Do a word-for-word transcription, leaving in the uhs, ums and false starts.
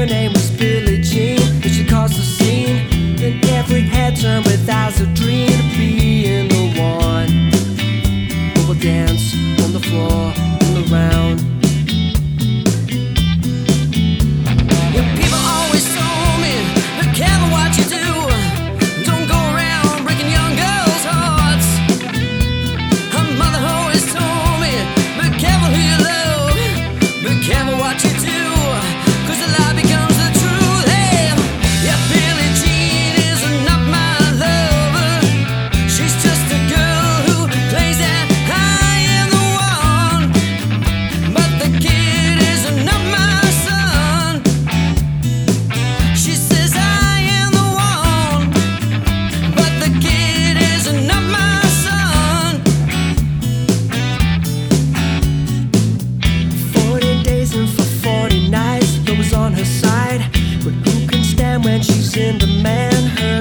her name was Billie Jean, and she caused a scene. Then every head turned with eyes of dream of being the one who will dance on the floor in the round. And people always told me, be careful what you do. Don't go around breaking young girls' hearts. Her mother always told me, be careful who you love, be careful what you do, 'cause the lie becomes the truth. Hey, yeah, Billie Jean is not my lover. She's just a girl who plays that I am the one. But the kid is not my son. She says I am the one, but the kid is not my son. Forty days and for forty nights, love was on her side. But who can stand when she's in demand? Her